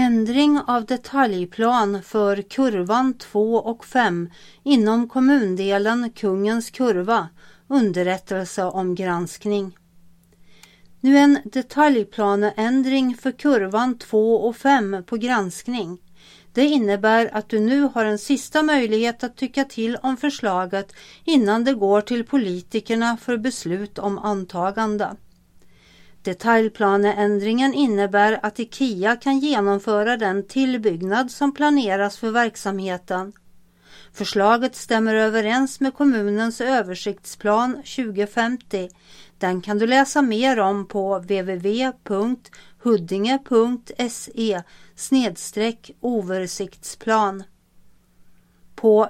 Ändring av detaljplan för kurvan 2 och 5 inom kommundelen Kungens kurva. Underrättelse om granskning. Nu en detaljplaneändring för kurvan 2 och 5 på granskning. Det innebär att du nu har en sista möjlighet att tycka till om förslaget innan det går till politikerna för beslut om antagande. Detaljplaneändringen innebär att IKEA kan genomföra den tillbyggnad som planeras för verksamheten. Förslaget stämmer överens med kommunens översiktsplan 2050. Den kan du läsa mer om på www.huddinge.se/oversiktsplan. På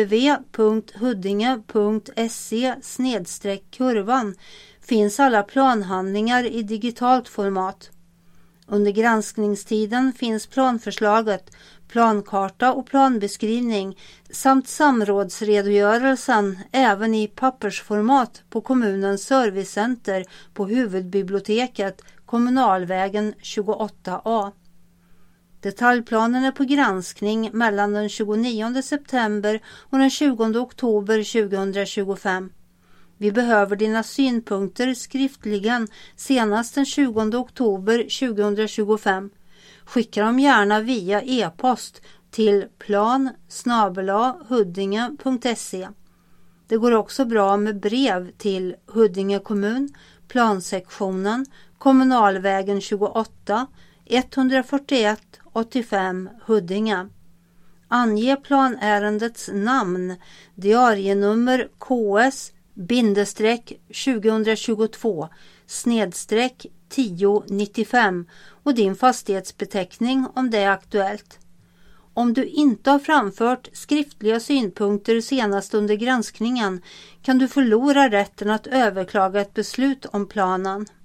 www.huddinge.se/kurvan finns alla planhandlingar i digitalt format. Under granskningstiden finns planförslaget, plankarta och planbeskrivning samt samrådsredogörelsen även i pappersformat på kommunens servicecenter på huvudbiblioteket Kommunalvägen 28A. Detaljplanen är på granskning mellan den 29 september och den 20 oktober 2025. Vi behöver dina synpunkter skriftligen senast den 20 oktober 2025. Skicka dem gärna via e-post till plan@huddinge.se. Det går också bra med brev till Huddinge kommun, plansektionen, Kommunalvägen 28, 141 85 Huddinge. Ange planärendets namn, diarienummer KS-2022/1095 och din fastighetsbeteckning om det är aktuellt. Om du inte har framfört skriftliga synpunkter senast under granskningen kan du förlora rätten att överklaga ett beslut om planen.